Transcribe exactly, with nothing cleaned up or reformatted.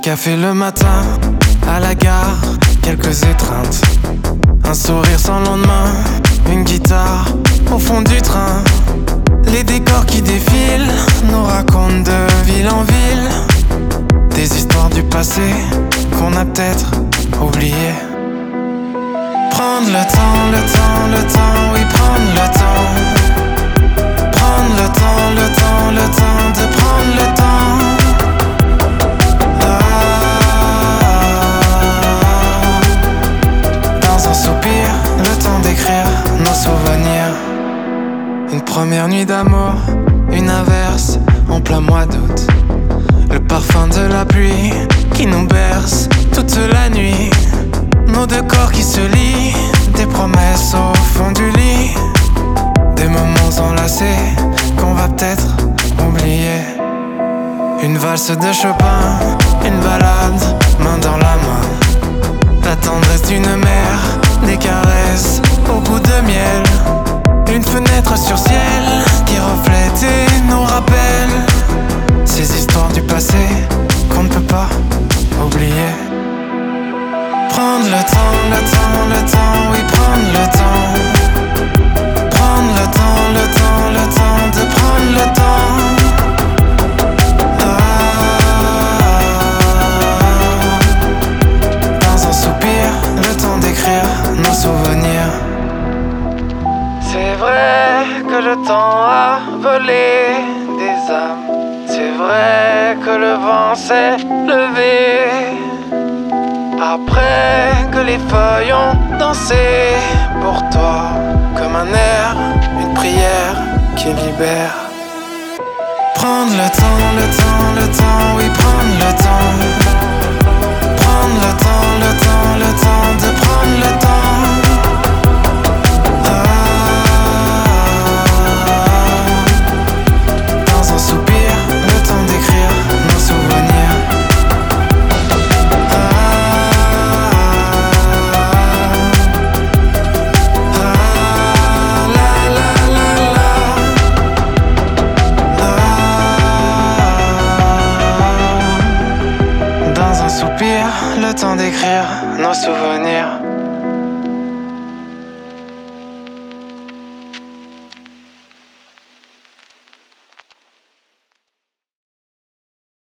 Café le matin, à la gare, quelques étreintes. Un sourire sans lendemain, une guitare au fond du train. Les décors qui défilent nous racontent de ville en ville des histoires du passé qu'on a peut-être oubliées. Prendre le temps, le temps, le temps, oui prendre le temps. Prendre le temps, le temps, le temps de prendre le temps. Dans un soupir, le temps d'écrire nos souvenirs. Une première nuit d'amour, une averse en plein mois d'août. Le parfum de la pluie qui nous berce toute la nuit. Nos deux corps qui se lient, des promesses au fond du lit. Des moments enlacés qu'on va peut-être oublier. Une valse de Chopin, une balade, main dans la main. La tendresse d'une mère, des caresses au goût de miel. Une fenêtre sur ciel qui reflète et nous rappelle ces histoires du passé qu'on ne peut pas oublier. Prendre le temps, le temps, le temps, oui prendre le temps. Prendre le temps, le temps, le temps de prendre le temps. Ah, dans un soupir, le temps d'écrire nos souvenirs. C'est vrai que le temps a volé des âmes. C'est vrai que le vent s'est levé. Après que les feuilles ont dansé pour toi, comme un air, une prière qui libère. Prendre le temps, le temps, le temps, oui prendre le temps. Prendre le temps, le temps, le temps de prendre le temps. Ah, dans un soupir, le temps d'écrire nos souvenirs. Le temps d'écrire nos souvenirs.